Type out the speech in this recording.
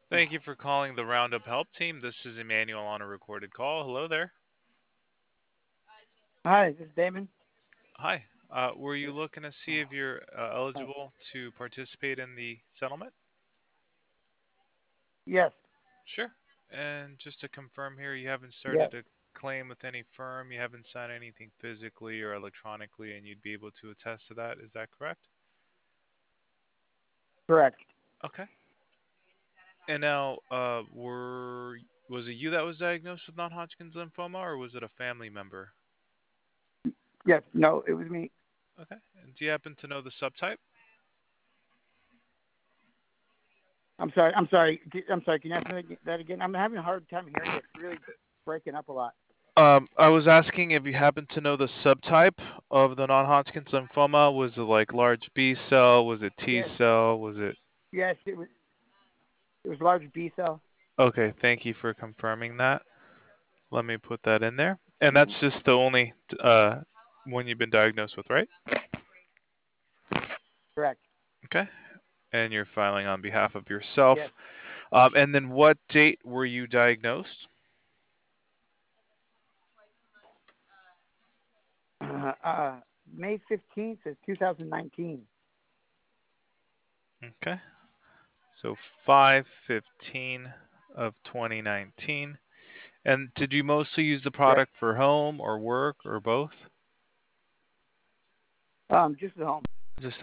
Thank you for calling the Roundup Help Team. This is Emmanuel on a recorded call. Hello there. Hi, this is Damon. Hi. Were you looking to see if you're Oh, eligible to participate in the settlement? yes, Sure. And just to confirm here, you haven't yes, started a claim with any firm, you haven't signed anything physically or electronically, and you'd be able to attest to that. Is that correct? correct. Okay. And now, was it you that was diagnosed with non-Hodgkin's lymphoma, or was it a family member? Yes, no, it was me. Okay. And do you happen to know the subtype? I'm sorry. I'm sorry. I'm sorry. Can you ask me that again? I'm having a hard time hearing you. It's really breaking up a lot. I was asking if you happen to know the subtype of the non-Hodgkin's lymphoma. Was it like large B cell? Was it T Yes, cell? Was it? yes, it was large B cell. Okay, thank you for confirming that. Let me put that in there. And Hmm. that's just the only one you've been diagnosed with, right? Correct. Okay. And you're filing on behalf of yourself. Yes. And then what date were you diagnosed? May 15th of 2019. Okay. So 5/15 of 2019. And did you mostly use the Correct. product for home or work or both? Just at home. Just